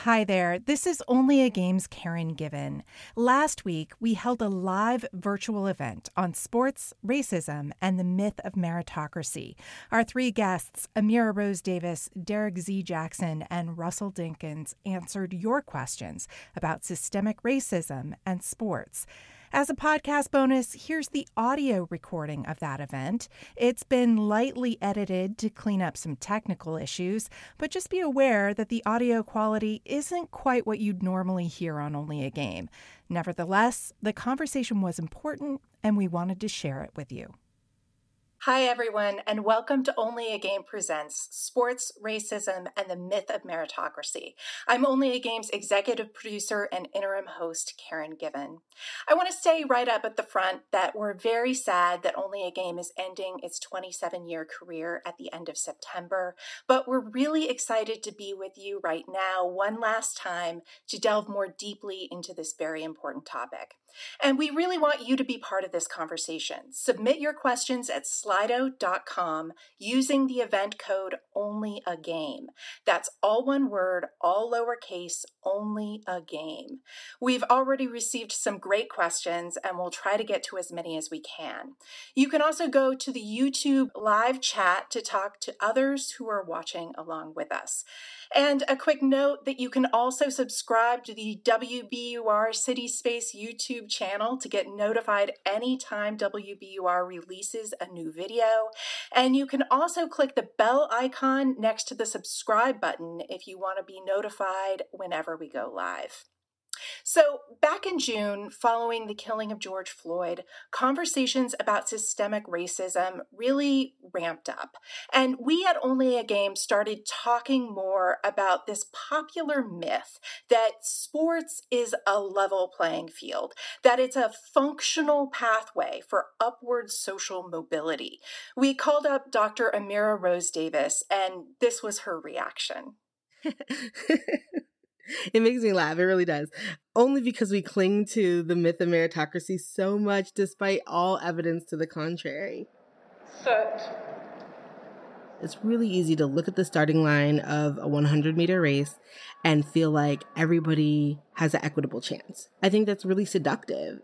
Hi there, this is Only a Game's Karen Given. Last week, we held a live virtual event on sports, racism, and the myth of meritocracy. Our three guests, Amira Rose Davis, Derek Z. Jackson, and Russell Dinkins, answered your questions about systemic racism and sports. As a podcast bonus, here's the audio recording of that event. It's been lightly edited to clean up some technical issues, but just be aware that the audio quality isn't quite what you'd normally hear on Only a Game. Nevertheless, the conversation was important, and we wanted to share it with you. Hi, everyone, and welcome to Only a Game Presents Sports, Racism, and the Myth of Meritocracy. I'm Only a Game's executive producer and interim host, Karen Given. I want to say right up at the front that we're very sad that Only a Game is ending its 27-year career at the end of September, but we're really excited to be with you right now one last time to delve more deeply into this very important topic. And we really want you to be part of this conversation. Submit your questions at slido.com using the event code ONLYAGAME. That's all one word, all lowercase, only a game. We've already received some great questions, and we'll try to get to as many as we can. You can also go to the YouTube live chat to talk to others who are watching along with us. And a quick note that you can also subscribe to the WBUR City Space YouTube channel to get notified anytime WBUR releases a new video. And you can also click the bell icon next to the subscribe button if you want to be notified whenever we go live. So back in June, following the killing of George Floyd, conversations about systemic racism really ramped up. And we at Only a Game started talking more about this popular myth that sports is a level playing field, that it's a functional pathway for upward social mobility. We called up Dr. Amira Rose Davis, and this was her reaction. It makes me laugh. It really does. Only because we cling to the myth of meritocracy so much, despite all evidence to the contrary. It's really easy to look at the starting line of a 100-meter race and feel like everybody has an equitable chance. I think that's really seductive.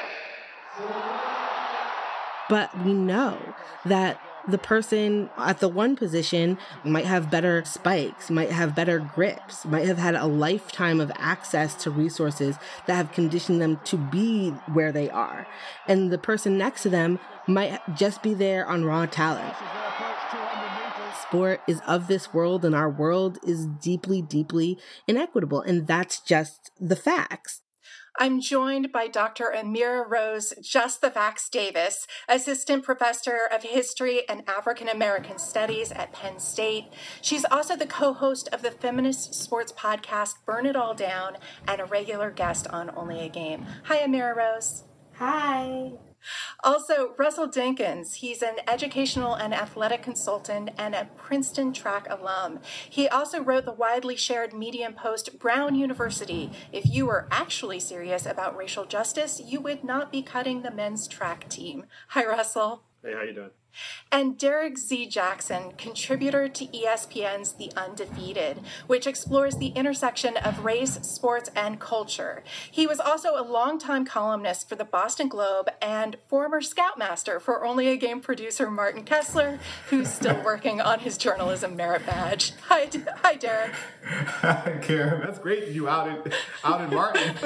But we know that the person at the one position might have better spikes, might have better grips, might have had a lifetime of access to resources that have conditioned them to be where they are. And the person next to them might just be there on raw talent. Sport is of this world, and our world is deeply, deeply inequitable. And that's just the facts. I'm joined by Dr. Amira Rose Just the Facts Davis, Assistant Professor of History and African American Studies at Penn State. She's also the co-host of the feminist sports podcast Burn It All Down and a regular guest on Only a Game. Hi, Amira Rose. Hi. Also, Russell Dinkins. He's an educational and athletic consultant and a Princeton track alum. He also wrote the widely shared Medium post, Brown University. If you were actually serious about racial justice, you would not be cutting the men's track team. Hi, Russell. Hey, how you doing? And Derek Z. Jackson, contributor to ESPN's The Undefeated, which explores the intersection of race, sports, and culture. He was also a longtime columnist for the Boston Globe and former Scoutmaster for Only a Game producer Martin Kessler, who's still working on his journalism merit badge. Hi, Derek. Hi, Karen. That's great you outed Martin.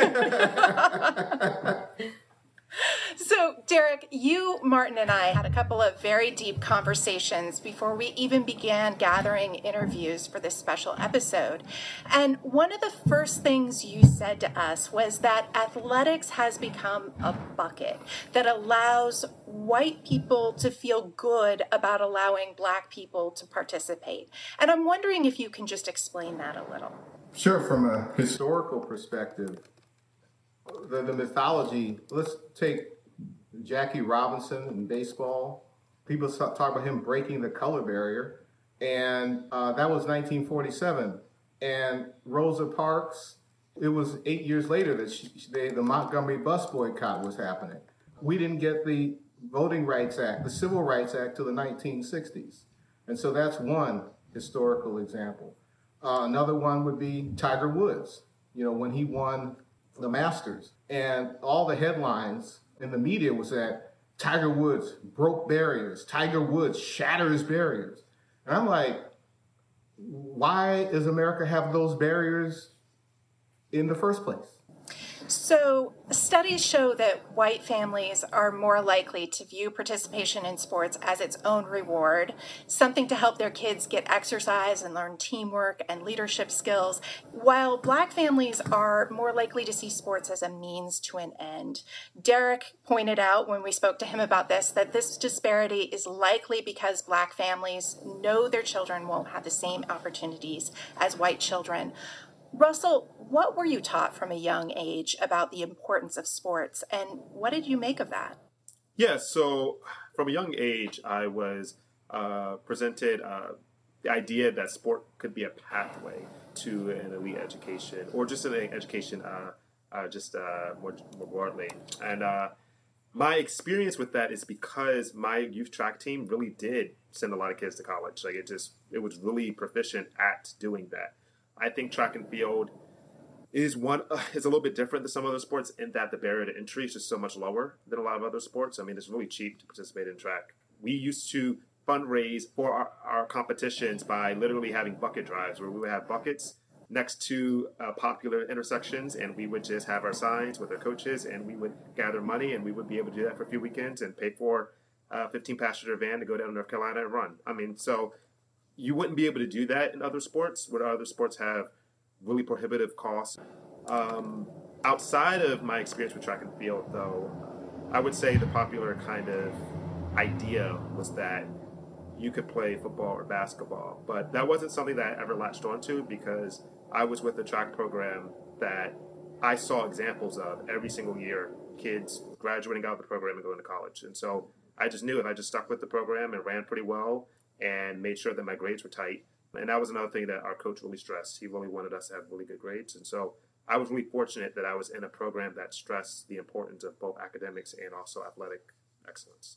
So, Derek, you, Martin, and I had a couple of very deep conversations before we even began gathering interviews for this special episode. And one of the first things you said to us was that athletics has become a bucket that allows white people to feel good about allowing Black people to participate. And I'm wondering if you can just explain that a little. Sure. From a historical perspective, the mythology, let's take Jackie Robinson in baseball. People talk about him breaking the color barrier, and that was 1947. And Rosa Parks, it was 8 years later that the Montgomery bus boycott was happening. We didn't get the Voting Rights Act, the Civil Rights Act, till the 1960s. And so that's one historical example. Another one would be Tiger Woods, when he won the Masters. And all the headlines in the media was that Tiger Woods broke barriers. Tiger Woods shatters barriers. And I'm like, why does America have those barriers in the first place? So studies show that white families are more likely to view participation in sports as its own reward, something to help their kids get exercise and learn teamwork and leadership skills, while black families are more likely to see sports as a means to an end. Derek pointed out when we spoke to him about this that this disparity is likely because black families know their children won't have the same opportunities as white children. Russell, what were you taught from a young age about the importance of sports, and what did you make of that? Yeah, so from a young age, I was presented the idea that sport could be a pathway to an elite education, or just an education more broadly. And my experience with that is because my youth track team really did send a lot of kids to college. Like it was really proficient at doing that. I think track and field is a little bit different than some other sports in that the barrier to entry is just so much lower than a lot of other sports. I mean, it's really cheap to participate in track. We used to fundraise for our competitions by literally having bucket drives where we would have buckets next to popular intersections, and we would just have our signs with our coaches, and we would gather money, and we would be able to do that for a few weekends and pay for a 15-passenger van to go down to North Carolina and run. I mean, so you wouldn't be able to do that in other sports, where other sports have really prohibitive costs. Outside of my experience with track and field, though, I would say the popular kind of idea was that you could play football or basketball. But that wasn't something that I ever latched onto because I was with a track program that I saw examples of every single year, kids graduating out of the program and going to college. And so I just knew if I just stuck with the program and ran pretty well and made sure that my grades were tight. And that was another thing that our coach really stressed. He really wanted us to have really good grades. And so I was really fortunate that I was in a program that stressed the importance of both academics and also athletic excellence.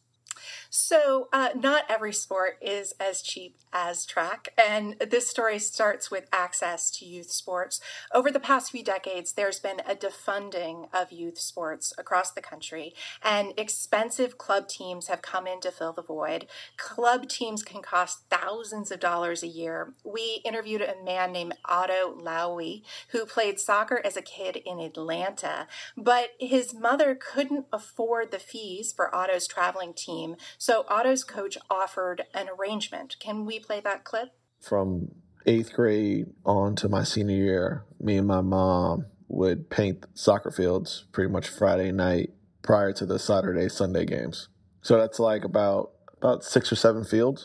So not every sport is as cheap as track, and this story starts with access to youth sports. Over the past few decades, there's been a defunding of youth sports across the country, and expensive club teams have come in to fill the void. Club teams can cost thousands of dollars a year. We interviewed a man named Otto Lowy, who played soccer as a kid in Atlanta, but his mother couldn't afford the fees for Otto's traveling team. So Otto's coach offered an arrangement. Can we play that clip? From 8th grade on to my senior year, me and my mom would paint soccer fields pretty much Friday night prior to the Saturday, Sunday games. So that's like about 6 or 7 fields.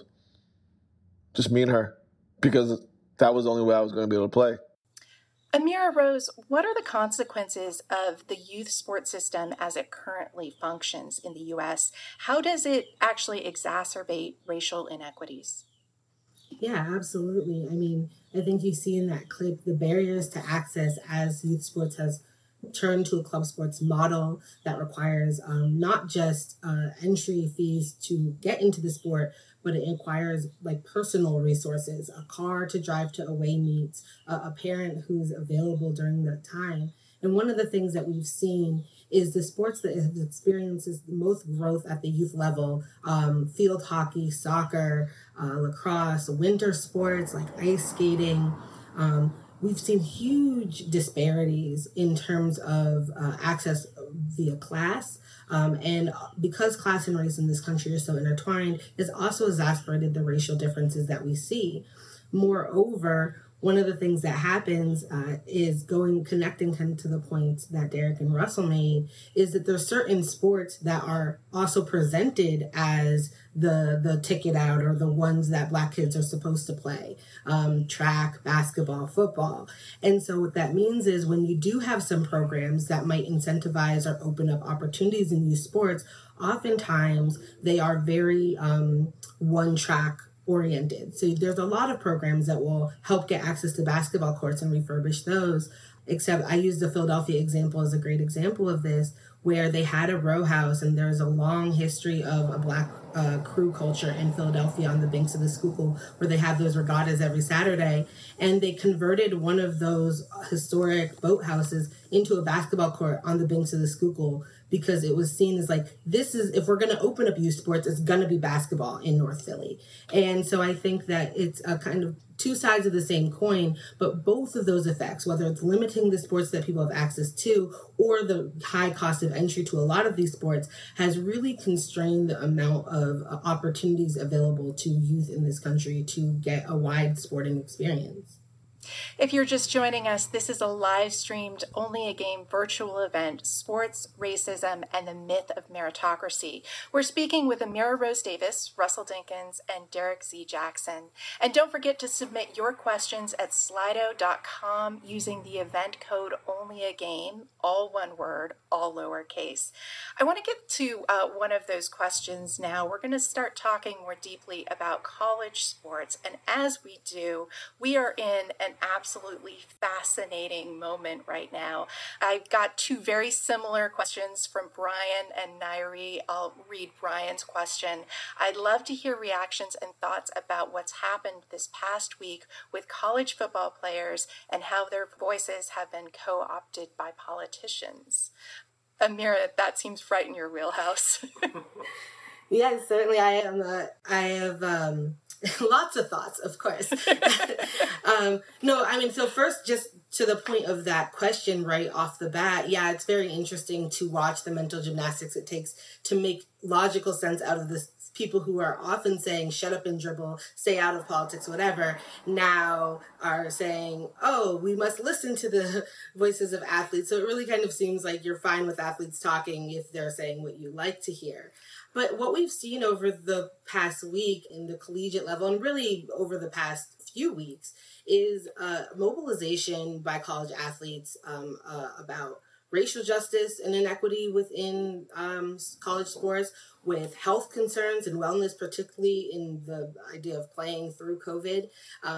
Just me and her, because that was the only way I was going to be able to play. Amira Rose, what are the consequences of the youth sports system as it currently functions in the U.S.? How does it actually exacerbate racial inequities? Yeah, absolutely. I mean, I think you see in that clip the barriers to access as youth sports has turned to a club sports model that requires not just entry fees to get into the sport, but it requires like personal resources, a car to drive to away meets, a parent who's available during that time. And one of the things that we've seen is the sports that have experienced the most growth at the youth level, field hockey, soccer, lacrosse, winter sports like ice skating. We've seen huge disparities in terms of access via class. And because class and race in this country are so intertwined, it's also exacerbated the racial differences that we see. Moreover, one of the things that happens is connecting to the points that Derek and Russell made, is that there's certain sports that are also presented as the ticket out or the ones that Black kids are supposed to play, track, basketball, football. And so what that means is when you do have some programs that might incentivize or open up opportunities in youth sports, oftentimes they are very one-track oriented. So there's a lot of programs that will help get access to basketball courts and refurbish those. except I use the Philadelphia example as a great example of this, where they had a row house, and there's a long history of a Black crew culture in Philadelphia on the banks of the Schuylkill, where they have those regattas every Saturday. And they converted one of those historic boathouses into a basketball court on the banks of the Schuylkill, because it was seen as like, this is, if we're going to open up youth sports, it's going to be basketball in North Philly. And so I think that it's a kind of two sides of the same coin, but both of those effects, whether it's limiting the sports that people have access to or the high cost of entry to a lot of these sports, has really constrained the amount of opportunities available to youth in this country to get a wide sporting experience. If you're just joining us, this is a live-streamed Only a Game virtual event, Sports, Racism, and the Myth of Meritocracy. We're speaking with Ameera Rose Davis, Russell Dinkins, and Derek Z. Jackson. And don't forget to submit your questions at slido.com using the event code ONLYAGAME, all one word, all lowercase. I want to get to one of those questions now. We're going to start talking more deeply about college sports. And as we do, we are in an absolutely fascinating moment right now. I've got two very similar questions from Brian and Nairi. I'll read Brian's question. I'd love to hear reactions and thoughts about what's happened this past week with college football players and how their voices have been co-opted by politicians. Ameera, that seems right in your wheelhouse. Yeah, certainly I am. I have lots of thoughts, of course. So first, just to the point of that question right off the bat, yeah, it's very interesting to watch the mental gymnastics it takes to make logical sense out of this. People who are often saying, shut up and dribble, stay out of politics, whatever, now are saying, oh, we must listen to the voices of athletes. So it really kind of seems like you're fine with athletes talking if they're saying what you like to hear. But what we've seen over the past week in the collegiate level, and really over the past few weeks, is mobilization by college athletes about racial justice and inequity within college sports, with health concerns and wellness, particularly in the idea of playing through COVID.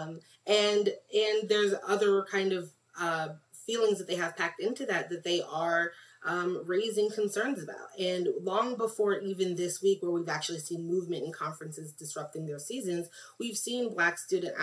And there's other kind of feelings that they have packed into that they are raising concerns about. And long before even this week, where we've actually seen movement in conferences disrupting their seasons, we've seen Black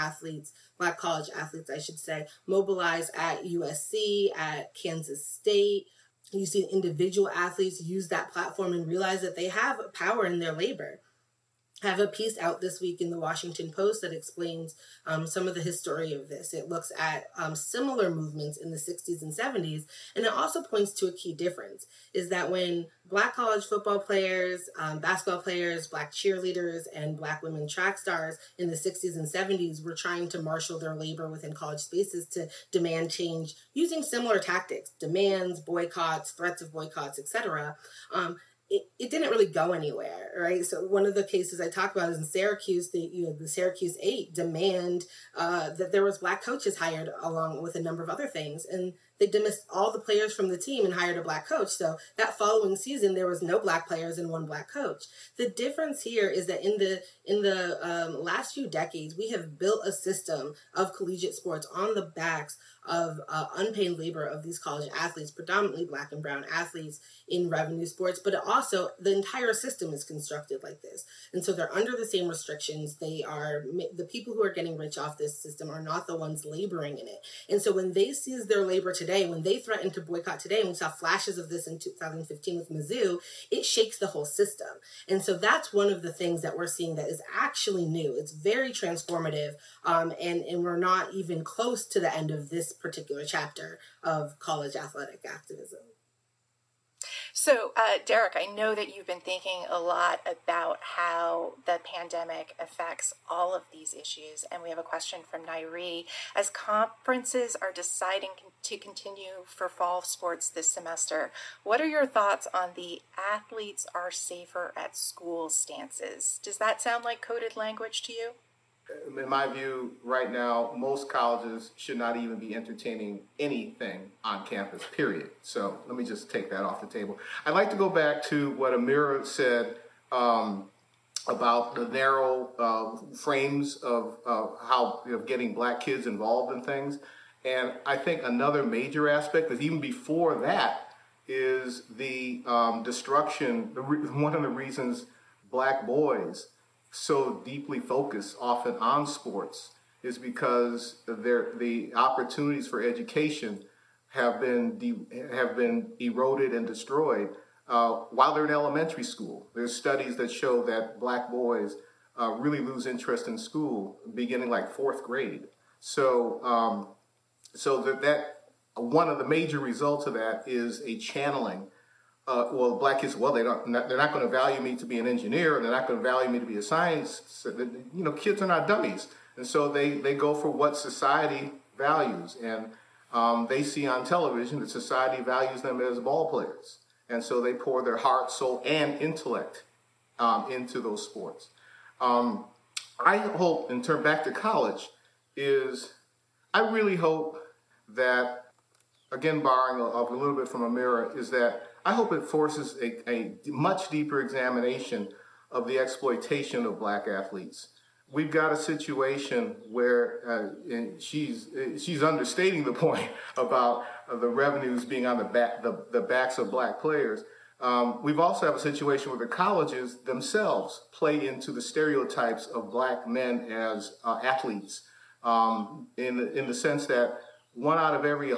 college athletes, I should say, mobilize at USC, at Kansas State. You see individual athletes use that platform and realize that they have power in their labor. I have a piece out this week in the Washington Post that explains some of the history of this. It looks at similar movements in the 60s and 70s, and it also points to a key difference, is that when Black college football players, basketball players, Black cheerleaders, and Black women track stars in the 60s and 70s were trying to marshal their labor within college spaces to demand change using similar tactics, demands, boycotts, threats of boycotts, etc., it didn't really go anywhere, right? So one of the cases I talk about is in Syracuse, the Syracuse 8 demand that there was Black coaches hired along with a number of other things. And they dismissed all the players from the team and hired a Black coach. So that following season, there was no Black players and one Black coach. The difference here is that in the last few decades, we have built a system of collegiate sports on the backs of unpaid labor of these college athletes, predominantly Black and brown athletes in revenue sports, but also the entire system is constructed like this. And so they're under the same restrictions. The people who are getting rich off this system are not the ones laboring in it. And so when they seize their labor today, when they threaten to boycott today, and we saw flashes of this in 2015 with Mizzou, it shakes the whole system. And so that's one of the things that we're seeing that is actually new. It's very transformative, and we're not even close to the end of this particular chapter of college athletic activism. So, Derek, I know that you've been thinking a lot about how the pandemic affects all of these issues, and we have a question from Nairi. As conferences are deciding to continue for fall sports this semester, what are your thoughts on the athletes are safer at school stances? Does that sound like coded language to you? In my view, right now, most colleges should not even be entertaining anything on campus, period. So let me just take that off the table. I'd like to go back to what Ameera said about the narrow frames of how getting Black kids involved in things. And I think another major aspect is even before that is the destruction. One of the reasons black boys so deeply focus often on sports is because the opportunities for education have been eroded and destroyed while they're in elementary school. There's studies that show that black boys really lose interest in school beginning like fourth grade. So that one of the major results of that is a channeling. Black kids, they're not going to value me to be an engineer, and they're not going to value me to be a science. Kids are not dummies, and so they go for what society values, and they see on television that society values them as ball players, and so they pour their heart, soul, and intellect into those sports. I hope, and turn back to college, I really hope that, again, borrowing a little bit from Amira, is that I hope it forces a much deeper examination of the exploitation of black athletes. We've got a situation where and she's understating the point about the revenues being on the backs of black players. We've also have a situation where the colleges themselves play into the stereotypes of black men as athletes, in the sense that 1 out of every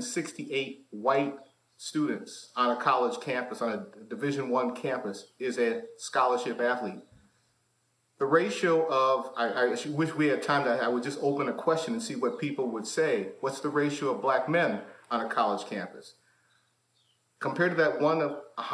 168 white students on a college campus, on a Division I campus, is a scholarship athlete. The ratio of, I wish we had time I would just open a question and see what people would say. What's the ratio of black men on a college campus? Compared to that 1 of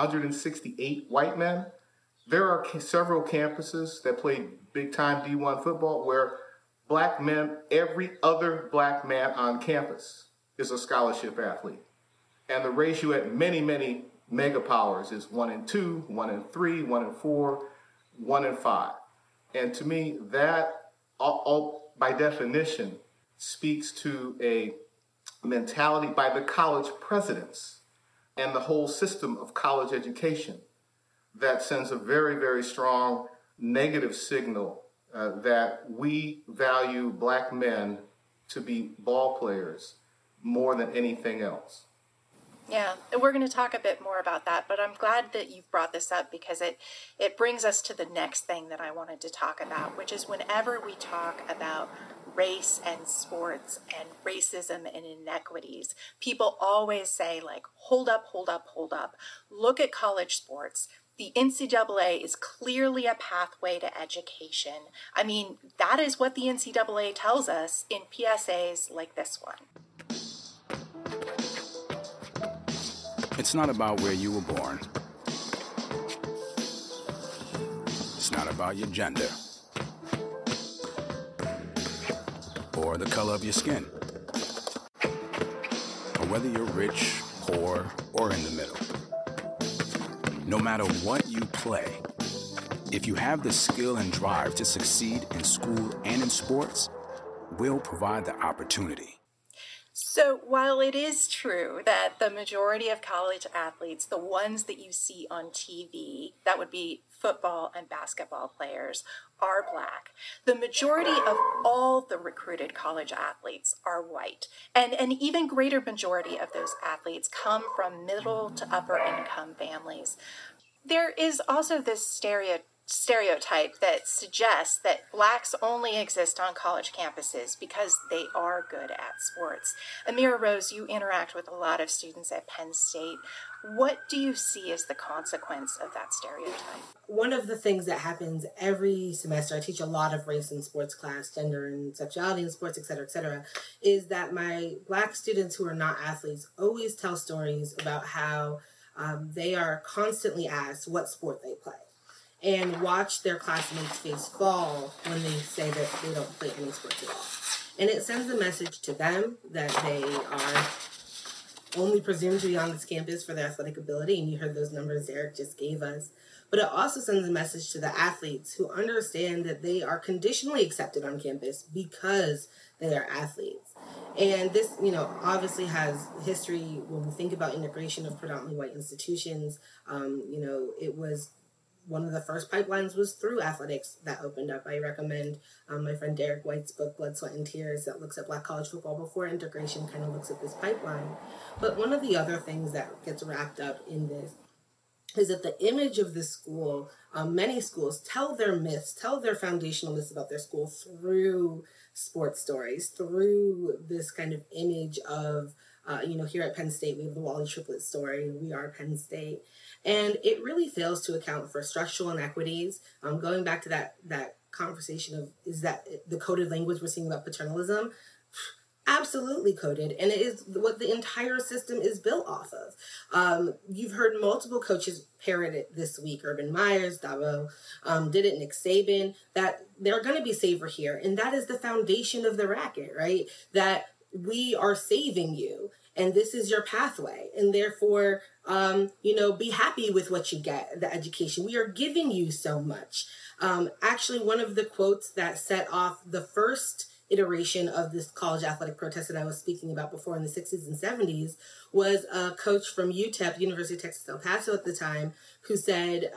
168 white men, there are several campuses that play big-time D1 football where black men, every other black man on campus is a scholarship athlete. And the ratio at many, many mega powers is 1 in 2, 1 in 3, 1 in 4, 1 in 5. And to me, that, all by definition, speaks to a mentality by the college presidents and the whole system of college education that sends a very, very strong negative signal that we value black men to be ball players more than anything else. Yeah, and we're going to talk a bit more about that, but I'm glad that you've brought this up because it brings us to the next thing that I wanted to talk about, which is whenever we talk about race and sports and racism and inequities, people always say, like, hold up, hold up, hold up. Look at college sports. The NCAA is clearly a pathway to education. I mean, that is what the NCAA tells us in PSAs like this one. It's not about where you were born. It's not about your gender or the color of your skin, or whether you're rich, poor, or in the middle. No matter what you play, if you have the skill and drive to succeed in school and in sports, we'll provide the opportunity. So while it is true that the majority of college athletes, the ones that you see on TV, that would be football and basketball players, are black, the majority of all the recruited college athletes are white. And an even greater majority of those athletes come from middle to upper income families. There is also this stereotype that suggests that blacks only exist on college campuses because they are good at sports. Amira Rose, you interact with a lot of students at Penn State. What do you see as the consequence of that stereotype? One of the things that happens every semester, I teach a lot of race in sports class, gender and sexuality in sports, et cetera, is that my black students who are not athletes always tell stories about how they are constantly asked what sport they play, and watch their classmates' face fall when they say that they don't play any sports at all. And it sends a message to them that they are only presumed to be on this campus for their athletic ability, and you heard those numbers Derek just gave us. But it also sends a message to the athletes who understand that they are conditionally accepted on campus because they are athletes. And this, obviously has history when we think about integration of predominantly white institutions. It was one of the first pipelines was through athletics that opened up. I recommend my friend Derek White's book, Blood, Sweat, and Tears, that looks at Black college football before integration, kind of looks at this pipeline. But one of the other things that gets wrapped up in this is that the image of the school, many schools tell their myths, tell their foundational myths about their school through sports stories, through this kind of image of, here at Penn State, we have the Wally Triplett story, we are Penn State. And it really fails to account for structural inequities. Going back to that conversation of, is that the coded language we're seeing about paternalism? Absolutely coded, and it is what the entire system is built off of. You've heard multiple coaches parrot it this week. Urban Myers, Dabo did it, Nick Saban, that they're going to be safer here, and that is the foundation of the racket, right? That we are saving you, and this is your pathway, and therefore, be happy with what you get, the education. We are giving you so much. Actually, one of the quotes that set off the first iteration of this college athletic protest that I was speaking about before in the 60s and 70s was a coach from UTEP, University of Texas El Paso at the time, who said,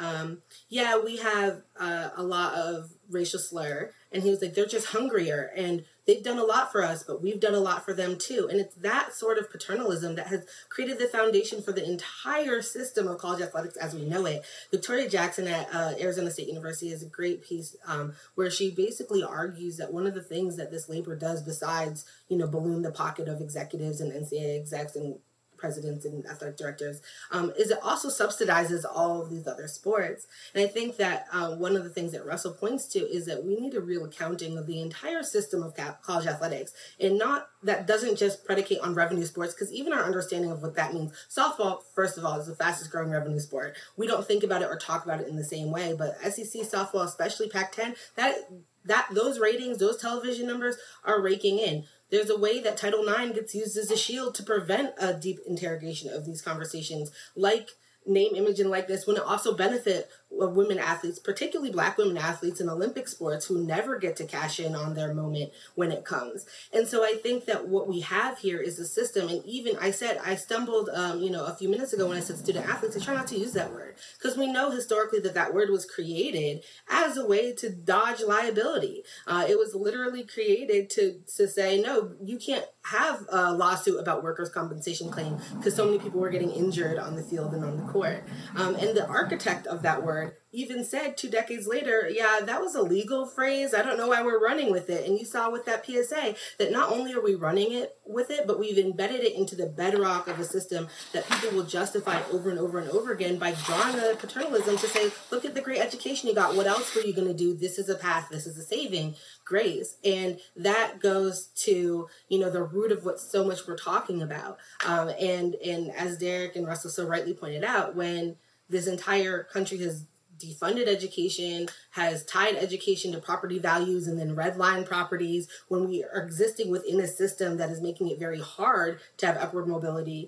we have a lot of racial slur. And he was like, they're just hungrier, and they've done a lot for us, but we've done a lot for them too. And it's that sort of paternalism that has created the foundation for the entire system of college athletics as we know it. Victoria Jackson at Arizona State University has a great piece where she basically argues that one of the things that this labor does, besides, balloon the pocket of executives and NCAA execs and presidents and athletic directors, is it also subsidizes all of these other sports. And I think that one of the things that Russell points to is that we need a real accounting of the entire system of college athletics, and not that doesn't just predicate on revenue sports, because even our understanding of what that means, softball, first of all, is the fastest growing revenue sport. We don't think about it or talk about it in the same way, but SEC softball, especially Pac-10, that those ratings, those television numbers are raking in. There's a way that Title IX gets used as a shield to prevent a deep interrogation of these conversations, like name, image, and likeness, when it also benefit women athletes, particularly Black women athletes in Olympic sports, who never get to cash in on their moment when it comes. And so I think that what we have here is a system, and even I stumbled, a few minutes ago when I said student athletes, I try not to use that word, because we know historically that word was created as a way to dodge liability. It was literally created to say, no, you can't have a lawsuit about workers' compensation claim because so many people were getting injured on the field and on the court. And the architect of that word even said 2 decades later, that was a legal phrase. I don't know why we're running with it. And you saw with that PSA that not only are we running with it, but we've embedded it into the bedrock of a system that people will justify over and over and over again by drawing a paternalism to say, look at the great education you got. What else were you going to do? This is a path. This is a saving grace. And that goes to, the root of what so much we're talking about. And as Derek and Russell so rightly pointed out, when this entire country has defunded education, has tied education to property values and then redline properties, when we are existing within a system that is making it very hard to have upward mobility,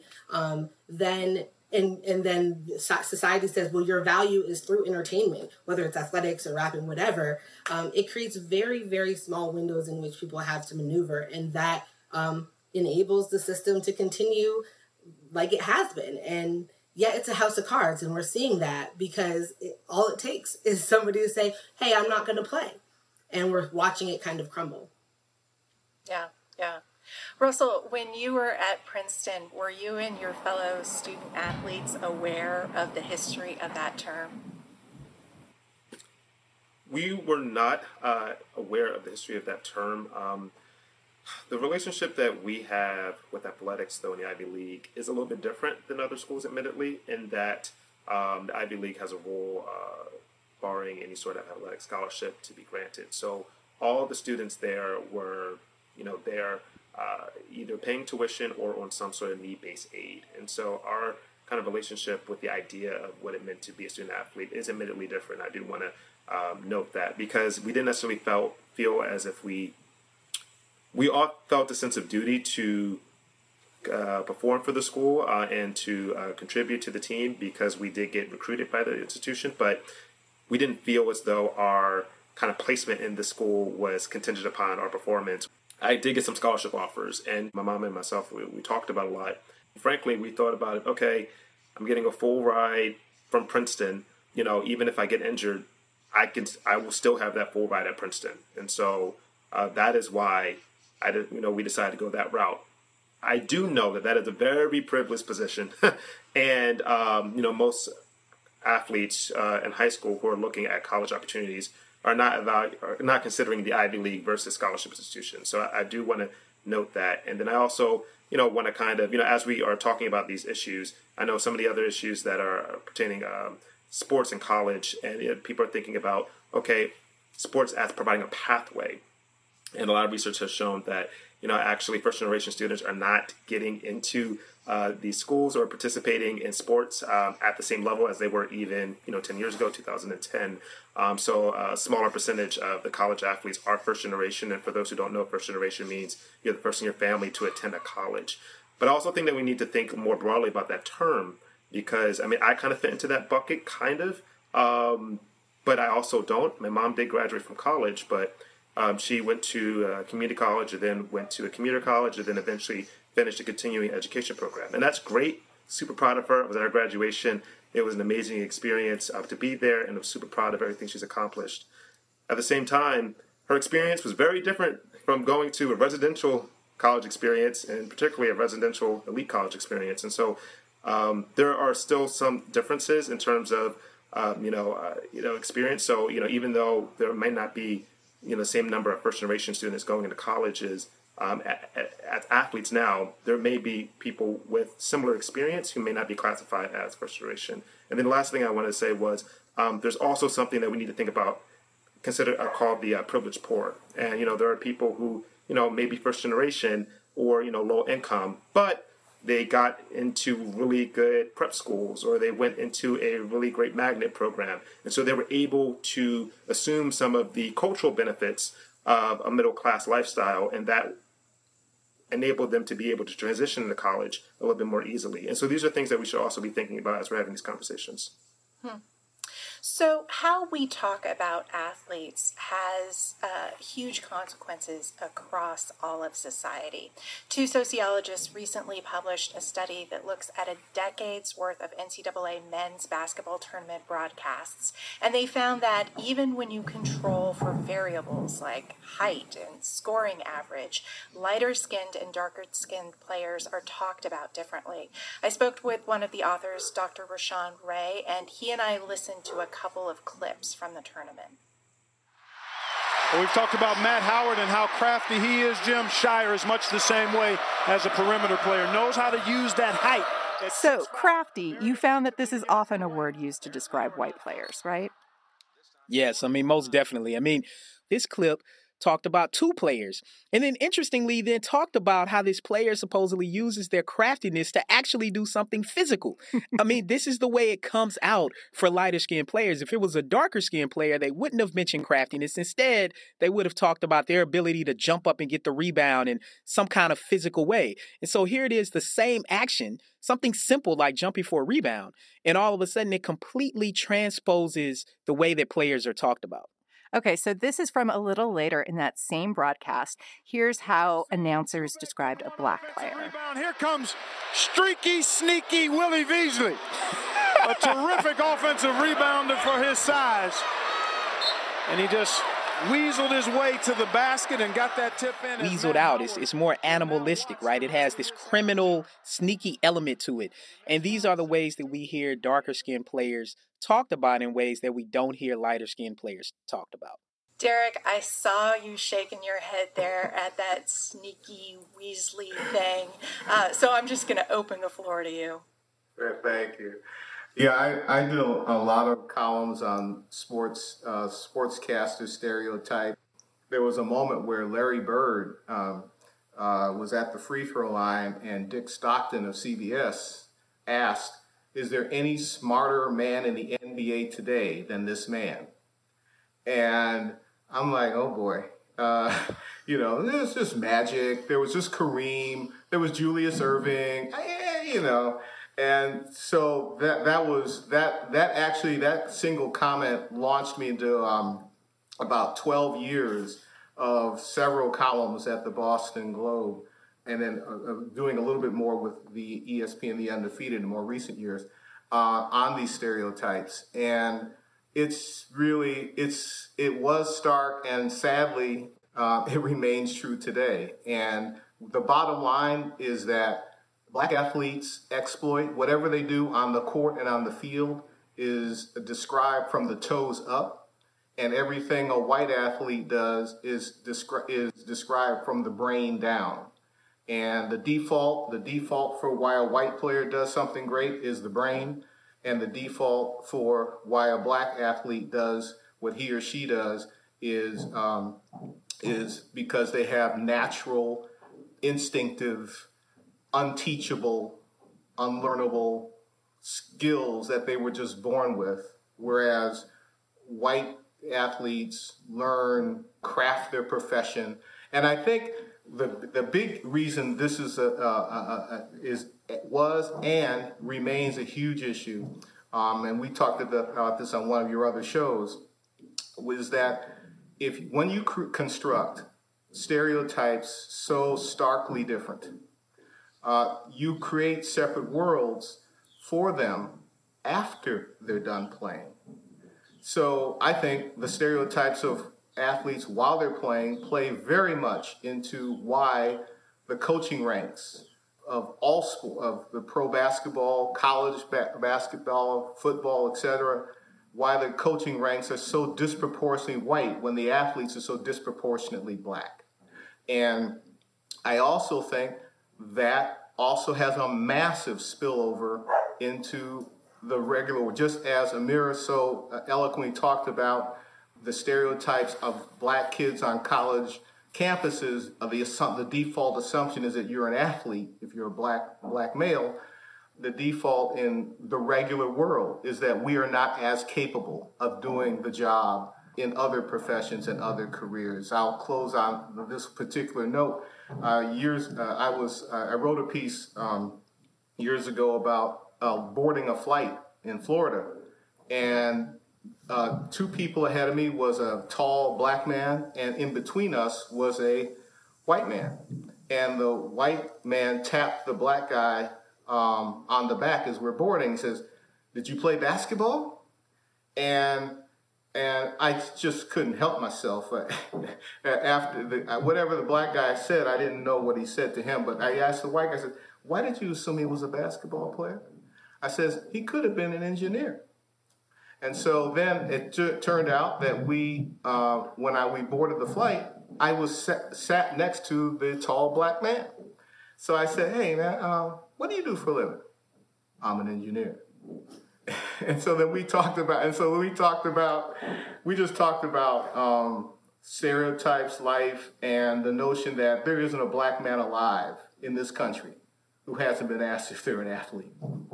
then society says, well, your value is through entertainment, whether it's athletics or rapping, whatever. It creates very, very small windows in which people have to maneuver, and that enables the system to continue like it has been. And yet it's a house of cards, and we're seeing that because all it takes is somebody to say, hey, I'm not going to play. And we're watching it kind of crumble. Yeah. Russell, when you were at Princeton, were you and your fellow student athletes aware of the history of that term? We were not aware of the history of that term. The relationship that we have with athletics, though, in the Ivy League is a little bit different than other schools, admittedly, in that the Ivy League has a rule barring any sort of athletic scholarship to be granted. So all the students there were, there either paying tuition or on some sort of need-based aid. And so our kind of relationship with the idea of what it meant to be a student athlete is admittedly different. I do want to note that, because we didn't necessarily feel as if we all felt a sense of duty to perform for the school and to contribute to the team, because we did get recruited by the institution, but we didn't feel as though our kind of placement in the school was contingent upon our performance. I did get some scholarship offers, and my mom and myself, we talked about it a lot. Frankly, we thought about it, okay, I'm getting a full ride from Princeton even if I get injured, I will still have that full ride at Princeton. And so that is why we decided to go that route. I do know that is a very privileged position. And, most athletes in high school who are looking at college opportunities are not considering the Ivy League versus scholarship institutions. So I do want to note that. And then I also, want to kind of, as we are talking about these issues, I know some of the other issues that are pertaining sports in college, and people are thinking about, okay, sports as providing a pathway. And a lot of research has shown that, actually first-generation students are not getting into these schools or participating in sports at the same level as they were even, 10 years ago, 2010. So a smaller percentage of the college athletes are first-generation. And for those who don't know, first-generation means you're the first in your family to attend a college. But I also think that we need to think more broadly about that term because, I kind of fit into that bucket, kind of. But I also don't. My mom did graduate from college, but she went to community college and then went to a commuter college and then eventually finished a continuing education program. And that's great. Super proud of her. I was at her graduation. It was an amazing experience to be there, and I'm super proud of everything she's accomplished. At the same time, her experience was very different from going to a residential college experience, and particularly a residential elite college experience. And so there are still some differences in terms of experience. So even though there may not be the same number of first-generation students going into colleges as athletes now, there may be people with similar experience who may not be classified as first-generation. And then the last thing I wanted to say was there's also something that we need to think about, called the privileged poor. And, there are people who, may be first-generation or, low income, but they got into really good prep schools or they went into a really great magnet program. And so they were able to assume some of the cultural benefits of a middle-class lifestyle, and that enabled them to be able to transition into college a little bit more easily. And so these are things that we should also be thinking about as we're having these conversations. So how we talk about athletes has huge consequences across all of society. Two sociologists recently published a study that looks at a decade's worth of NCAA men's basketball tournament broadcasts, and they found that even when you control for variables like height and scoring average, lighter-skinned and darker-skinned players are talked about differently. I spoke with one of the authors, Dr. Rashawn Ray, and he and I listened to a couple of clips from the tournament. Well, we've talked about Matt Howard and how crafty he is. Jim Shire is much the same way as a perimeter player, knows how to use that height. So, crafty, you found that this is often a word used to describe white players, right? Yes, most definitely. This clip talked about two players. And then interestingly, then talked about how this player supposedly uses their craftiness to actually do something physical. This is the way it comes out for lighter skinned players. If it was a darker skinned player, they wouldn't have mentioned craftiness. Instead, they would have talked about their ability to jump up and get the rebound in some kind of physical way. And so here it is, the same action, something simple like jumping for a rebound. And all of a sudden, it completely transposes the way that players are talked about. Okay, so this is from a little later in that same broadcast. Here's how announcers described a black player. Here comes streaky, sneaky Willie Veasley. A terrific offensive rebounder for his size. And he just weaseled his way to the basket and got that tip in. Weaseled out. It's more animalistic, right? It has this criminal, sneaky element to it. And these are the ways that we hear darker-skinned players talked about in ways that we don't hear lighter-skinned players talked about. Derek, I saw you shaking your head there at that sneaky Weasley thing. So I'm just going to open the floor to you. Thank you. Yeah, I did a lot of columns on sportscaster stereotype. There was a moment where Larry Bird was at the free throw line, and Dick Stockton of CBS asked, "Is there any smarter man in the NBA today than this man?" And I'm like, oh boy. It's just Magic. There was just Kareem. There was Julius Erving. And so that single comment launched me into about 12 years of several columns at the Boston Globe, and then doing a little bit more with the ESPN, The Undefeated in more recent years. on these stereotypes. And it's really, it was stark, and sadly, it remains true today. And the bottom line is that Black athletes exploit whatever they do on the court and on the field is described from the toes up, and everything a white athlete does is described from the brain down. And the default for why a white player does something great is the brain, and the default for why a black athlete does what he or she does is because they have natural, instinctive, unteachable, unlearnable skills that they were just born with, whereas white athletes learn, craft their profession. And I think the big reason this was and remains a huge issue, and we talked about this on one of your other shows, was that when you construct stereotypes so starkly different, you create separate worlds for them after they're done playing. So I think the stereotypes of athletes while they're playing play very much into why the coaching ranks of all school, of the pro basketball, college basketball, football, etc., why the coaching ranks are so disproportionately white when the athletes are so disproportionately black. And I also think that also has a massive spillover into the regular, just as Amira so eloquently talked about the stereotypes of black kids on college campuses. The default assumption is that you're an athlete if you're a black male. The default in the regular world is that we are not as capable of doing the job in other professions and other careers. I'll close on this particular note. I wrote a piece years ago about boarding a flight in Florida, and two people ahead of me was a tall black man, and in between us was a white man. And the white man tapped the black guy on the back as we're boarding. He says, "Did you play basketball?" And I just couldn't help myself. After whatever the black guy said, I didn't know what he said to him, but I asked the white guy, I said, "Why did you assume he was a basketball player?" I says, "He could have been an engineer." And so then it turned out that when we boarded the flight, I was sat next to the tall black man. So I said, "Hey man, what do you do for a living?" "I'm an engineer." And so then we just talked about stereotypes, life, and the notion that there isn't a black man alive in this country who hasn't been asked if they're an athlete.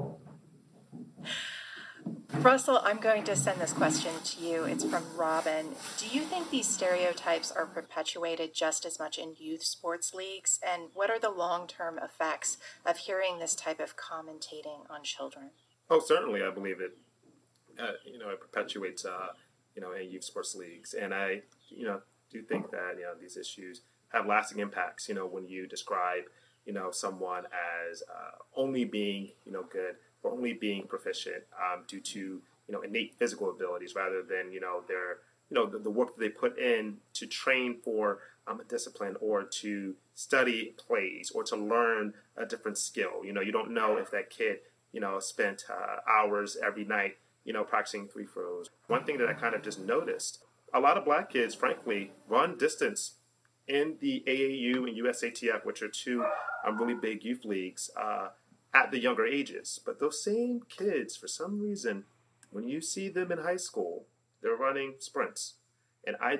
Russell, I'm going to send this question to you. It's from Robin. Do you think these stereotypes are perpetuated just as much in youth sports leagues? And what are the long-term effects of hearing this type of commentating on children? Oh, certainly. I believe it. It perpetuates, in youth sports leagues, and I, do think that these issues have lasting impacts. When you describe, someone as only being, good or only being proficient due to, innate physical abilities, rather than their, the work that they put in to train for a discipline or to study plays or to learn a different skill. You don't know if that kid spent hours every night, practicing free throws. One thing that I kind of just noticed, a lot of black kids, frankly, run distance in the AAU and USATF, which are two really big youth leagues, at the younger ages. But those same kids, for some reason, when you see them in high school, they're running sprints. And I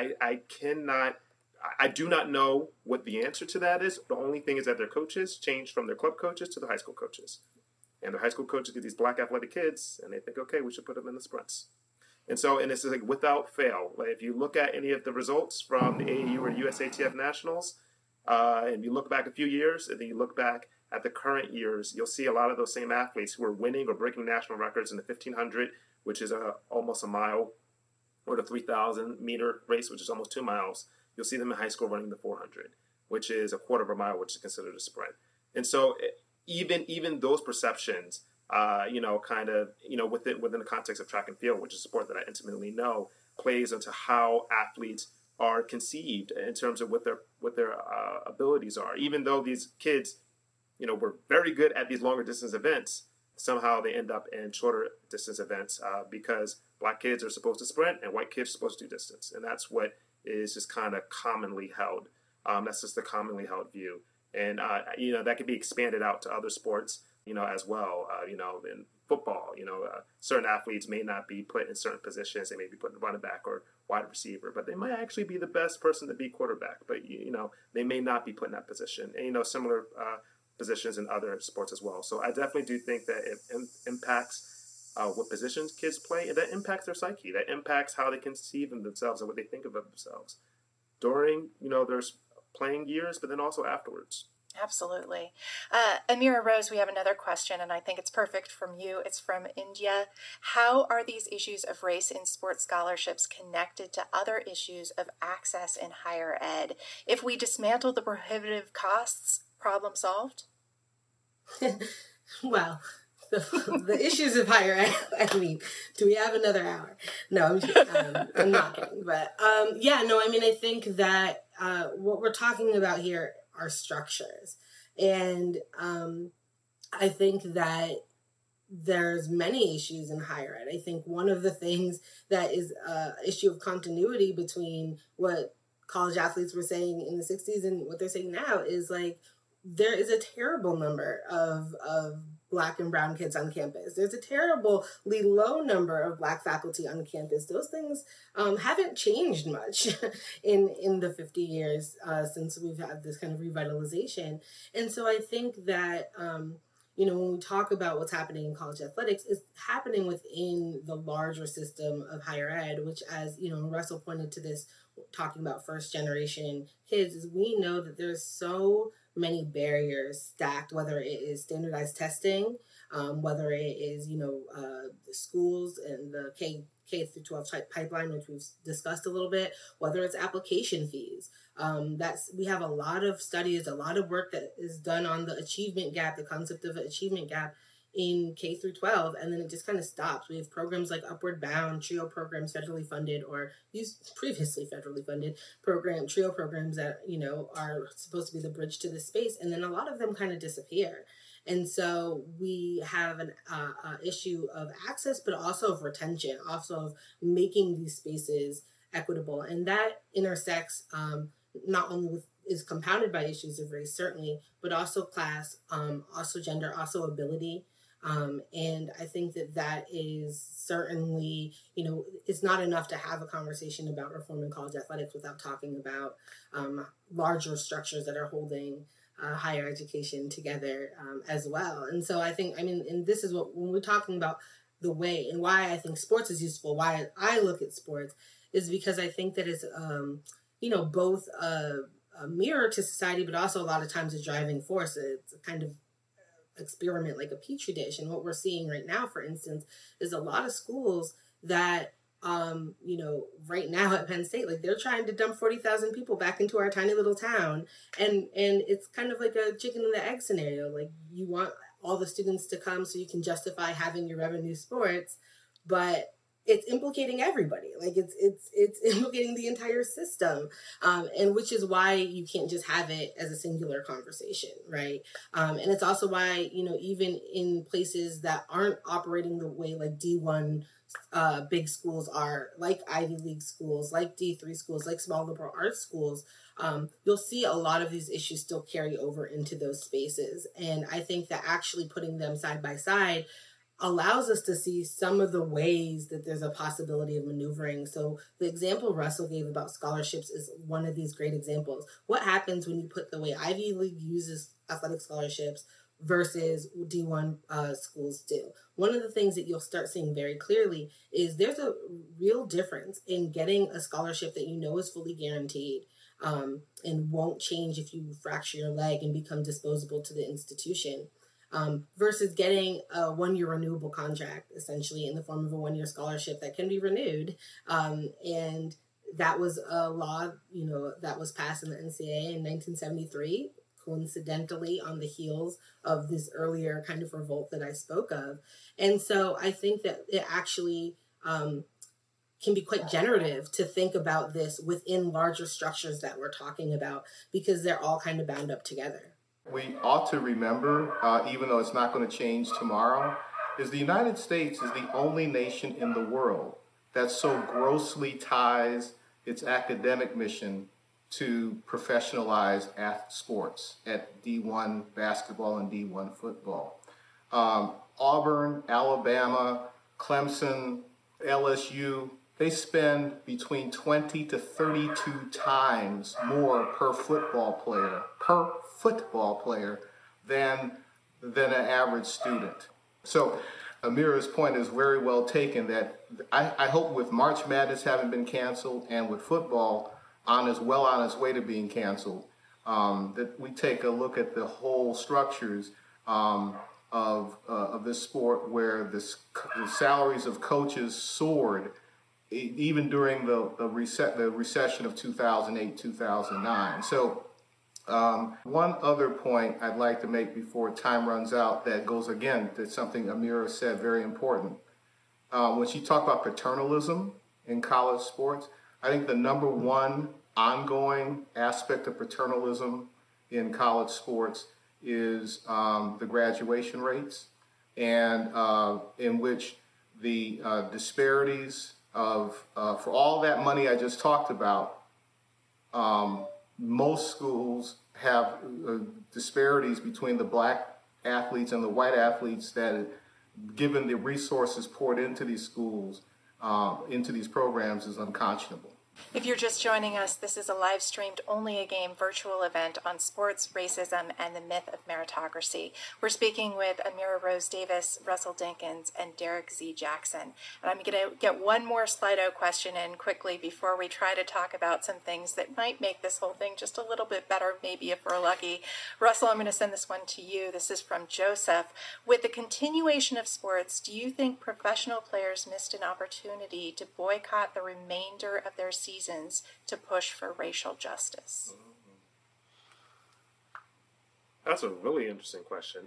do not know what the answer to that is. The only thing is that their coaches changed from their club coaches to the high school coaches. And the high school coaches get these black athletic kids, and they think, okay, we should put them in the sprints. And it's like without fail. Like if you look at any of the results from the AAU or USATF Nationals, and you look back a few years, and then you look back at the current years, you'll see a lot of those same athletes who are winning or breaking national records in the 1,500, which is almost a mile, or the 3,000 meter race, which is almost 2 miles. You'll see them in high school running the 400, which is a quarter of a mile, which is considered a sprint. And so even those perceptions kind of, within the context of track and field, which is a sport that I intimately know, plays into how athletes are conceived in terms of what their abilities are. Even though these kids, were very good at these longer distance events, somehow they end up in shorter distance events because Black kids are supposed to sprint and white kids are supposed to do distance. And that's what is just kind of commonly held. That's just the commonly held view. And, that can be expanded out to other sports, as well. In football, certain athletes may not be put in certain positions. They may be put in running back or wide receiver, but they might actually be the best person to be quarterback. But, they may not be put in that position. And, similar positions in other sports as well. So I definitely do think that it impacts what positions kids play, and that impacts their psyche. That impacts how they conceive of themselves and what they think of themselves during, their playing years, but then also afterwards. Absolutely. Amira Rose, we have another question, and I think it's perfect from you. It's from India. How are these issues of race in sports scholarships connected to other issues of access in higher ed? If we dismantle the prohibitive costs, problem solved? Well, the issues of higher ed, I mean, do we have another hour? No, I'm not kidding. But I think that what we're talking about here are structures. And I think that there's many issues in higher ed. I think one of the things that is an issue of continuity between what college athletes were saying in the 60s and what they're saying now is like, there is a terrible number of Black and brown kids on campus. There's a terribly low number of Black faculty on campus. Those things haven't changed much in the 50 years since we've had this kind of revitalization. And so I think that, when we talk about what's happening in college athletics, it's happening within the larger system of higher ed, which, as, Russell pointed to this, talking about first generation kids, is we know that there's so many barriers stacked, whether it is standardized testing, whether it is, schools and the K through 12 type pipeline, which we've discussed a little bit, whether it's application fees. We have a lot of studies, a lot of work that is done on the achievement gap, the concept of an achievement gap in K through 12, and then it just kind of stops. We have programs like Upward Bound, TRIO programs, federally funded, or used previously federally funded TRIO programs that, are supposed to be the bridge to this space, and then a lot of them kind of disappear. And so we have an issue of access, but also of retention, also of making these spaces equitable. And that intersects not only with, is compounded by issues of race, certainly, but also class, also gender, also ability. And I think that is certainly, it's not enough to have a conversation about reforming college athletics without talking about larger structures that are holding higher education together as well. And so I think, and this is what, when we're talking about the way and why I think sports is useful, why I look at sports, is because I think that it's, both a mirror to society, but also a lot of times a driving force. It's a kind of experiment, like a petri dish. And what we're seeing right now, for instance, is a lot of schools that, right now at Penn State, like they're trying to dump 40,000 people back into our tiny little town. And it's kind of like a chicken and the egg scenario. Like you want all the students to come so you can justify having your revenue sports, but it's implicating everybody. Like it's implicating the entire system. And which is why you can't just have it as a singular conversation, right? And it's also why, even in places that aren't operating the way like D1 big schools are, like Ivy League schools, like D3 schools, like small liberal arts schools, you'll see a lot of these issues still carry over into those spaces. And I think that actually putting them side by side allows us to see some of the ways that there's a possibility of maneuvering. So the example Russell gave about scholarships is one of these great examples. What happens when you put the way Ivy League uses athletic scholarships versus D1 schools do? One of the things that you'll start seeing very clearly is there's a real difference in getting a scholarship that is fully guaranteed and won't change if you fracture your leg and become disposable to the institution. Versus getting a one-year renewable contract, essentially, in the form of a one-year scholarship that can be renewed. And that was a law, that was passed in the NCAA in 1973, coincidentally on the heels of this earlier kind of revolt that I spoke of. And so I think that it actually can be quite generative to think about this within larger structures that we're talking about, because they're all kind of bound up together. We ought to remember, even though it's not going to change tomorrow, is the United States is the only nation in the world that so grossly ties its academic mission to professionalize sports at D1 basketball and D1 football. Auburn, Alabama, Clemson, LSU, they spend between 20 to 32 times more per football player than an average student. So Amira's point is very well taken, that I hope with March Madness having been canceled and with football on its way to being canceled, that we take a look at the whole structures of this sport, where the salaries of coaches soared even during the recession of 2008, 2009. So one other point I'd like to make before time runs out that goes again to something Amira said, very important. When she talked about paternalism in college sports, I think the number one ongoing aspect of paternalism in college sports is the graduation rates, and in which the disparities of, for all that money I just talked about, most schools have disparities between the black athletes and the white athletes that, given the resources poured into these schools, into these programs, is unconscionable. If you're just joining us, this is a live-streamed Only a Game virtual event on sports, racism, and the myth of meritocracy. We're speaking with Amira Rose Davis, Russell Dinkins, and Derek Z. Jackson. And I'm going to get one more Slido question in quickly before we try to talk about some things that might make this whole thing just a little bit better, maybe if we're lucky. Russell, I'm going to send this one to you. This is from Joseph. With the continuation of sports, do you think professional players missed an opportunity to boycott the remainder of their seasons to push for racial justice? That's a really interesting question.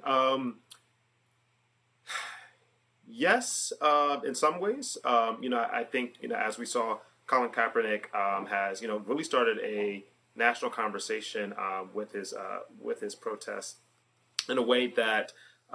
Yes, in some ways. I think, as we saw, Colin Kaepernick has, really started a national conversation with his protest in a way that,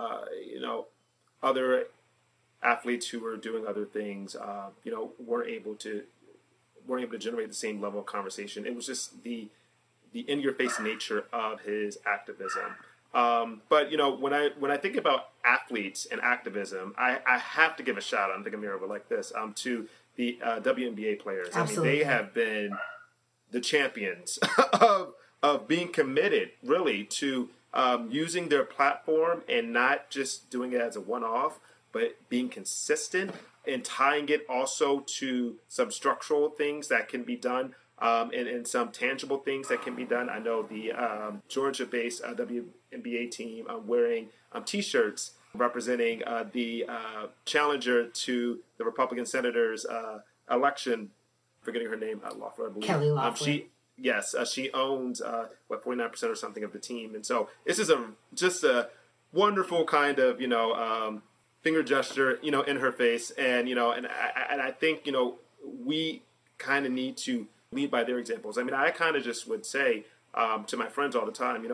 other athletes who were doing other things, weren't able to generate the same level of conversation. It was just the in-your-face nature of his activism. But when I think about athletes and activism, I have to give a shout out. I think Amira would like this to the WNBA players. Absolutely. I mean, they have been the champions of being committed, really, to using their platform and not just doing it as a one-off, but being consistent and tying it also to some structural things that can be done, and some tangible things that can be done. I know the Georgia-based WNBA team wearing T-shirts representing the challenger to the Republican senator's election. Forgetting her name, Loeffler, I believe. Kelly Loeffler. She owns 49% or something of the team, and so this is just a wonderful kind of finger gesture, in her face, and I think we kind of need to lead by their examples. I mean, I kind of just would say to my friends all the time,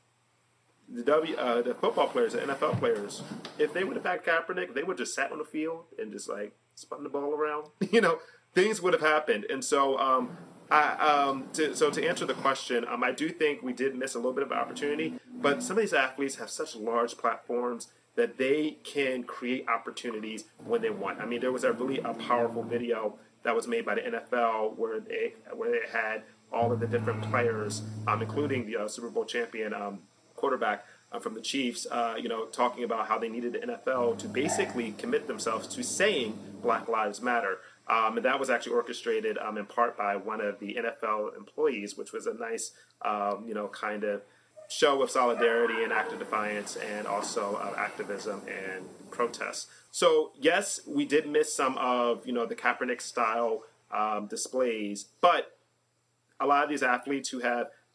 the football players, the NFL players, if they would have had Kaepernick, they would just sat on the field and just spun the ball around. Things would have happened. And so, to answer the question, I do think we did miss a little bit of opportunity. But some of these athletes have such large platforms that they can create opportunities when they want. I mean, there was a powerful video that was made by the NFL where they had all of the different players, including the Super Bowl champion quarterback from the Chiefs, talking about how they needed the NFL to basically commit themselves to saying Black Lives Matter. And that was actually orchestrated in part by one of the NFL employees, which was a nice, kind of show of solidarity and active defiance, and also activism and protests. So yes, we did miss some of the Kaepernick style displays, but a lot of these athletes who have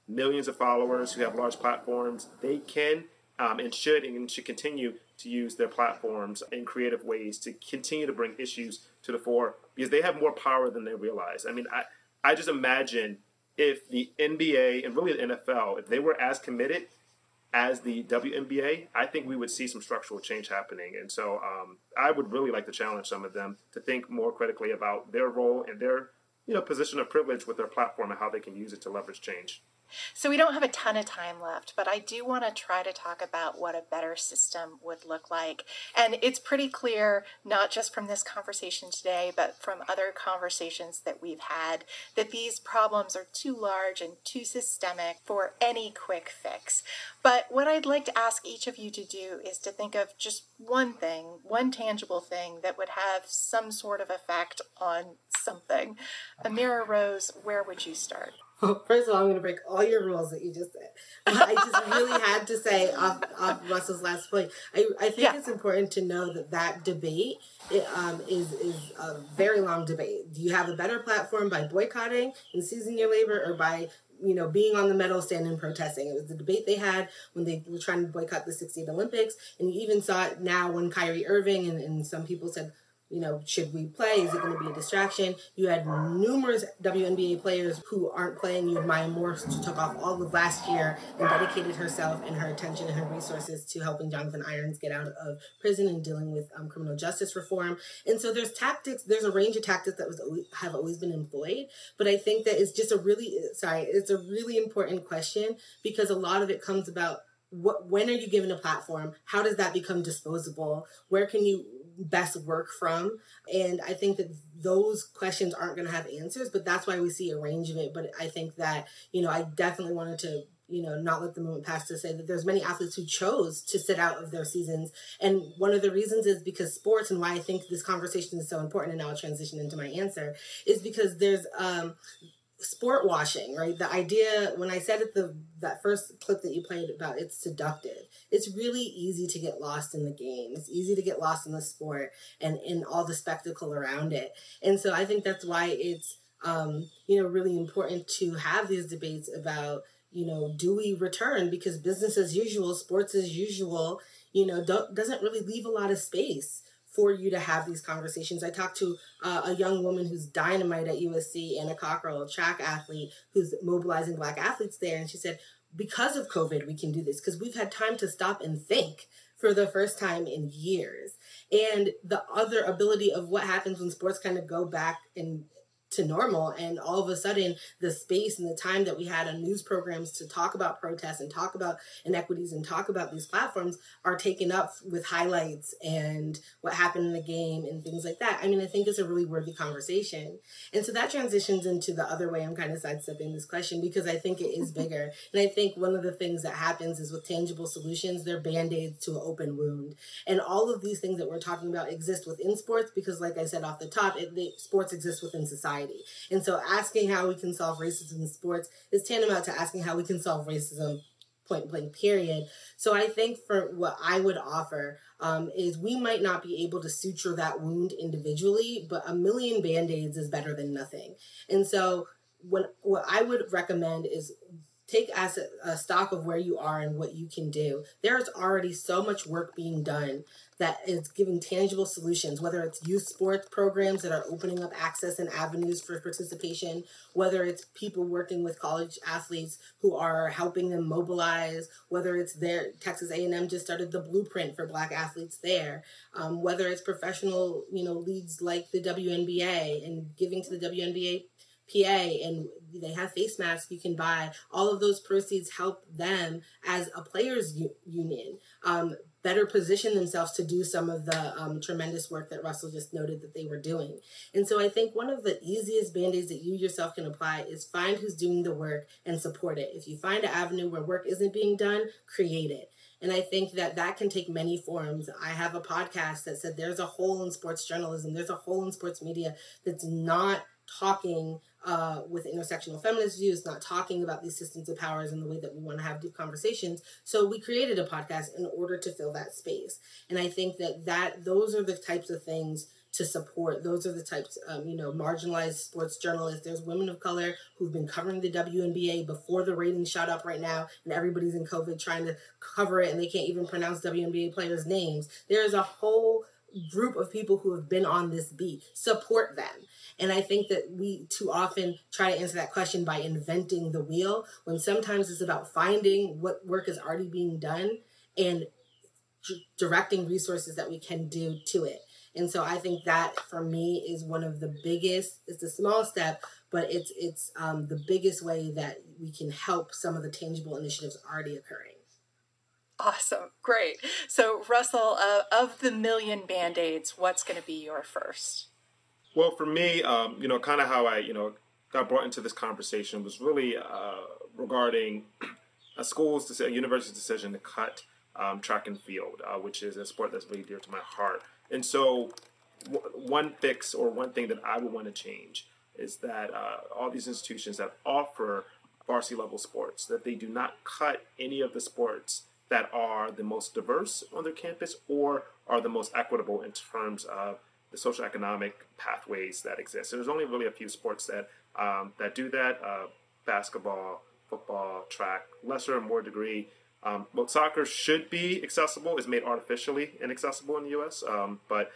millions of followers, who have large platforms, they can and should continue to use their platforms in creative ways to continue to bring issues to the fore, because they have more power than they realize. I mean, I just imagine if the NBA and really the NFL, if they were as committed as the WNBA, I think we would see some structural change happening. And so I would really like to challenge some of them to think more critically about their role and their position of privilege with their platform and how they can use it to leverage change. So we don't have a ton of time left, but I do want to try to talk about what a better system would look like. And it's pretty clear, not just from this conversation today, but from other conversations that we've had, that these problems are too large and too systemic for any quick fix. But what I'd like to ask each of you to do is to think of just one thing, one tangible thing that would have some sort of effect on something. Amira Rose, where would you start? Well, first of all, I'm going to break all your rules that you just said. I just really had to say off Russell's last point. I think it's important to know that debate is a very long debate. Do you have a better platform by boycotting and seizing your labor, or by being on the medal stand and protesting? It was the debate they had when they were trying to boycott the 68 Olympics, and you even saw it now when Kyrie Irving and some people said, should we play? Is it going to be a distraction? You had numerous WNBA players who aren't playing. You had Maya Morse, who took off all of last year and dedicated herself and her attention and her resources to helping Jonathan Irons get out of prison and dealing with criminal justice reform. And so there's a range of tactics that have always been employed. But I think that it's just it's a really important question, because a lot of it comes about when are you given a platform? How does that become disposable? Where can you best work from? And I think that those questions aren't going to have answers, but that's why we see a range of it. But I think that, I definitely wanted to, not let the moment pass to say that there's many athletes who chose to sit out of their seasons. And one of the reasons is because sports, and why I think this conversation is so important, and now I'll transition into my answer, is because there's sport washing, right? The idea, when I said that first clip that you played about it's seductive, it's really easy to get lost in the game. It's easy to get lost in the sport and in all the spectacle around it. And so I think that's why it's, really important to have these debates about, do we return? Because business as usual, sports as usual, doesn't really leave a lot of space for you to have these conversations. I talked to a young woman who's dynamite at USC, Anna Cockrell, a track athlete who's mobilizing Black athletes there. And she said, because of COVID, we can do this because we've had time to stop and think for the first time in years. And the other ability of what happens when sports kind of go back to normal, and all of a sudden the space and the time that we had on news programs to talk about protests and talk about inequities and talk about these platforms are taken up with highlights and what happened in the game and things like that. I mean, I think it's a really worthy conversation. And so that transitions into the other way I'm kind of sidestepping this question, because I think it is bigger. And I think one of the things that happens is with tangible solutions, they're Band-Aids to an open wound. And all of these things that we're talking about exist within sports because, like I said off the top, sports exist within society. And so asking how we can solve racism in sports is tantamount to asking how we can solve racism, point blank, period. So I think for what I would offer is we might not be able to suture that wound individually, but a million Band-Aids is better than nothing. And so what I would recommend is take a stock of where you are and what you can do. There's already so much work being done that is giving tangible solutions, whether it's youth sports programs that are opening up access and avenues for participation, whether it's people working with college athletes who are helping them mobilize, whether it's Texas A&M just started the blueprint for Black athletes there, whether it's professional, leagues like the WNBA and giving to the WNBA PA, and they have face masks you can buy. All of those proceeds help them as a players union better position themselves to do some of the tremendous work that Russell just noted that they were doing. And so I think one of the easiest Band-Aids that you yourself can apply is find who's doing the work and support it. If you find an avenue where work isn't being done, create it. And I think that can take many forms. I have a podcast that said there's a hole in sports journalism, there's a hole in sports media that's not talking with intersectional feminist views, not talking about these systems of powers in the way that we want to have deep conversations. So we created a podcast in order to fill that space. And I think that those are the types of things to support. Those are the types, marginalized sports journalists. There's women of color who've been covering the WNBA before the ratings shot up right now, and everybody's in COVID trying to cover it, and they can't even pronounce WNBA players' names. There's a whole group of people who have been on this beat. Support them. And I think that we too often try to answer that question by inventing the wheel, when sometimes it's about finding what work is already being done and directing resources that we can do to it. And so I think that for me is one of the biggest, it's a small step, but it's the biggest way that we can help some of the tangible initiatives already occurring. Awesome. Great. So Russell, of the million Band-Aids, what's going to be your first? Well, for me, kind of how I, got brought into this conversation was really regarding a university's decision to cut track and field, which is a sport that's really dear to my heart. And so one fix or one thing that I would want to change is that all these institutions that offer varsity level sports, that they do not cut any of the sports that are the most diverse on their campus or are the most equitable in terms of the socioeconomic pathways that exist. So there's only really a few sports that do that: basketball, football, track, lesser and more degree. But soccer should be accessible. It's made artificially inaccessible in the U.S. But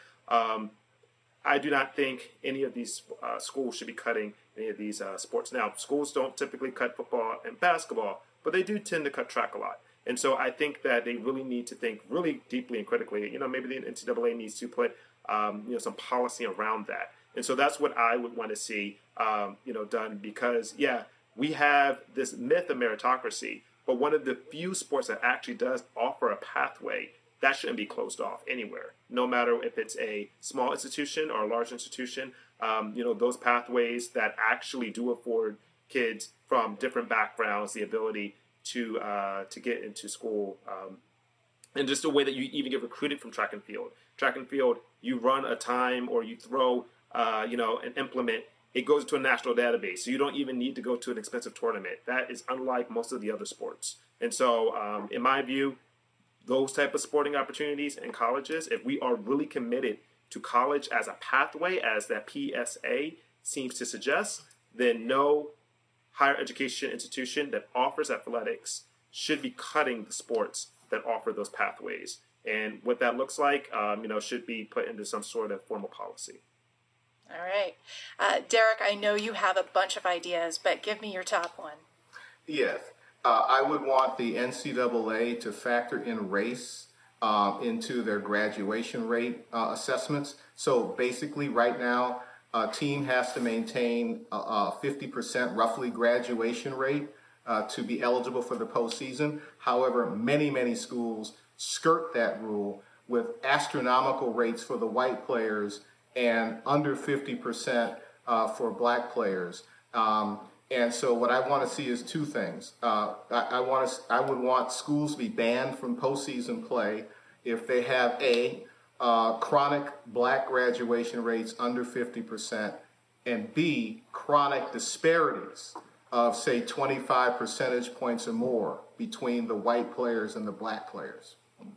I do not think any of these schools should be cutting any of these sports. Now, schools don't typically cut football and basketball, but they do tend to cut track a lot. And so I think that they really need to think really deeply and critically. Maybe the NCAA needs to put some policy around that. And so that's what I would want to see done, because we have this myth of meritocracy, but one of the few sports that actually does offer a pathway that shouldn't be closed off anywhere, no matter if it's a small institution or a large institution. Those pathways that actually do afford kids from different backgrounds the ability to get into school, and just the way that you even get recruited from track and field. Track and field, you run a time or you throw, an implement, it goes to a national database. So you don't even need to go to an expensive tournament. That is unlike most of the other sports. And so, in my view, those type of sporting opportunities in colleges, if we are really committed to college as a pathway, as that PSA seems to suggest, then no higher education institution that offers athletics should be cutting the sports that offer those pathways. And what that looks like, should be put into some sort of formal policy. All right. Derek, I know you have a bunch of ideas, but give me your top one. Yes. I would want the NCAA to factor in race into their graduation rate assessments. So basically right now, a team has to maintain a 50% roughly graduation rate to be eligible for the postseason. However, many schools skirt that rule with astronomical rates for the white players and under 50% for black players. And so what I want to see is two things. I would want schools to be banned from postseason play if they have chronic black graduation rates under 50%, and B, chronic disparities of, say, 25 percentage points or more between the white players and the black players.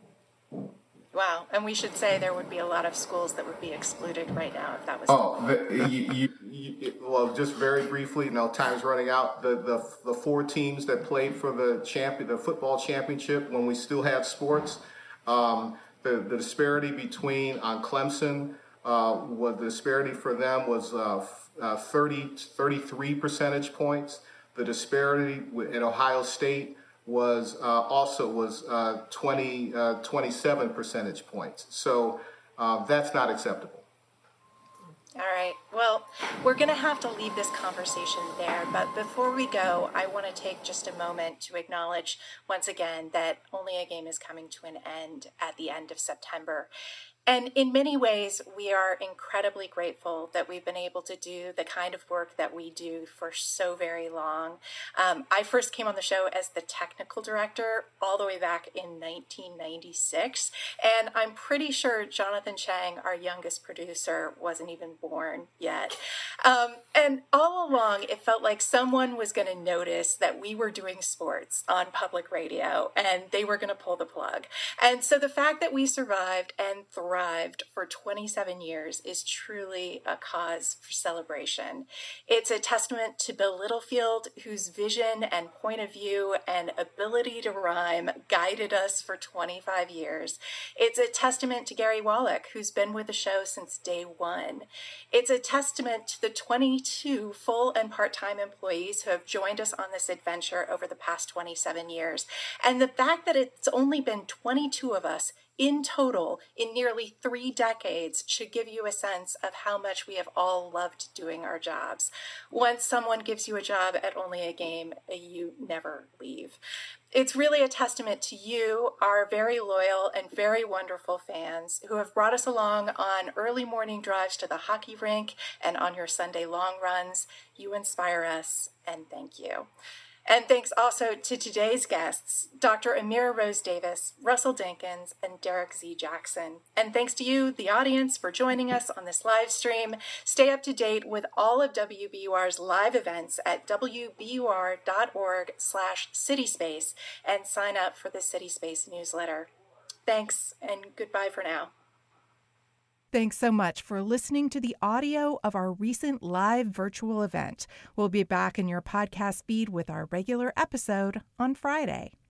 Wow, and we should say there would be a lot of schools that would be excluded right now if that was. Well, just very briefly, time's running out. The 4 teams that played for the football championship when we still have sports, the disparity between on Clemson, the disparity for them was 33 percentage points. The disparity at Ohio State was 27 percentage points. So that's not acceptable. All right. Well, we're going to have to leave this conversation there. But before we go, I want to take just a moment to acknowledge once again that Only a Game is coming to an end at the end of September. And in many ways, we are incredibly grateful that we've been able to do the kind of work that we do for so very long. I first came on the show as the technical director all the way back in 1996. And I'm pretty sure Jonathan Chang, our youngest producer, wasn't even born yet. And all along, it felt like someone was going to notice that we were doing sports on public radio and they were going to pull the plug. And so the fact that we survived and thrived thrived for 27 years is truly a cause for celebration. It's a testament to Bill Littlefield, whose vision and point of view and ability to rhyme guided us for 25 years. It's a testament to Gary Wallach, who's been with the show since day one. It's a testament to the 22 full and part-time employees who have joined us on this adventure over the past 27 years. And the fact that it's only been 22 of us in total in nearly 3 decades should give you a sense of how much we have all loved doing our jobs. Once someone gives you a job at Only a Game, you never leave. It's really a testament to you, our very loyal and very wonderful fans who have brought us along on early morning drives to the hockey rink and on your Sunday long runs. You inspire us, and thank you. And thanks also to today's guests, Dr. Amira Rose Davis, Russell Dinkins, and Derek Z. Jackson. And thanks to you, the audience, for joining us on this live stream. Stay up to date with all of WBUR's live events at wbur.org/cityspace and sign up for the CitySpace newsletter. Thanks, and goodbye for now. Thanks so much for listening to the audio of our recent live virtual event. We'll be back in your podcast feed with our regular episode on Friday.